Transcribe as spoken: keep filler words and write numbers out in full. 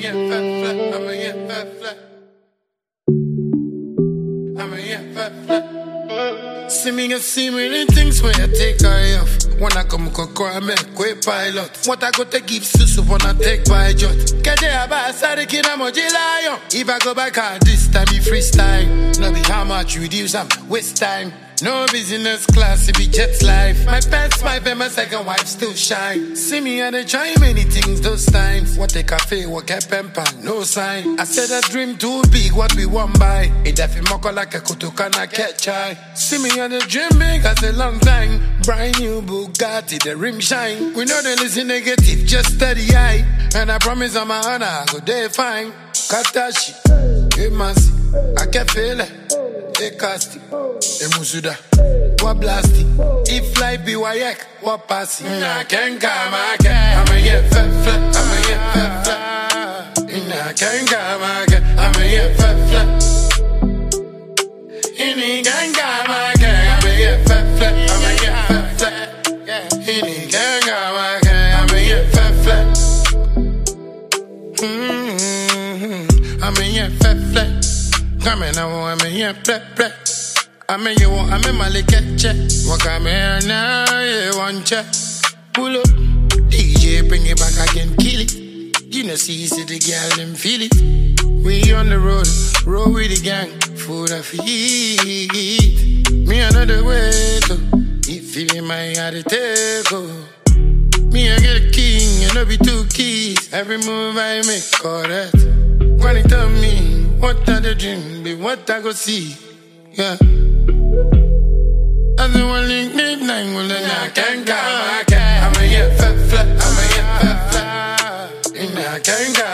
yeah, fat flat. I'm a yeah, fat flat. I'm a yeah, fat flat. See me and see me the things where I take her off. When I come coco, I make quick pilot. What I go to give Susu when I take by jot. Kaje abasa de kina moji lion. If I go back hard this time, be freestyle. No be how much reduce, I'm waste time. No business class, it be jet life. My pants, my bed, my second wife still shine. See me and they try many things those times. What a cafe, what a pamper, no sign. I said a dream too big, what we want by. It defi moko like a kutokana catch chai. See me and the dream big as a long time. Brand new Bugatti, the rim shine. We know they listen negative, just steady eye. And I promise on my honor, I go there fine. Katashi, hey Masi, I can feel it. Hey Casti, hey Musuda, what blasty? If life be wayek, what passy? I can't come, I can't. I'm a yeah, fat flat, I'm a yeah, fat flat. I can't come, I can't. I'm a yeah, fat flat. He can't come, I can't. I'm a yeah, fat flat, I'm a yeah, fat flat. He can't come, I can't. I'm a yeah, fat flat. Mm-hmm. I'm a yeah, fat flat. Come in, I'm a yeah, flat flat. I'm a you, I'm a malikeche. Walk I'm here now, you want check. Pull up, D J, bring it back again, kill it. You know, see, see the girl, them feel it. We on the road, roll with the gang, food I feed. Me another way, though. If feeling my heart, it take, oh. Me, I get a king, and no be two keys. Every move I make, correct. When it tell me, what are the dream, be what I go see, yeah. I don't want to link midnight, well then I can't come, I can't. I'm a yeah, fat flat, I'm a yeah, fat flat. I can't come.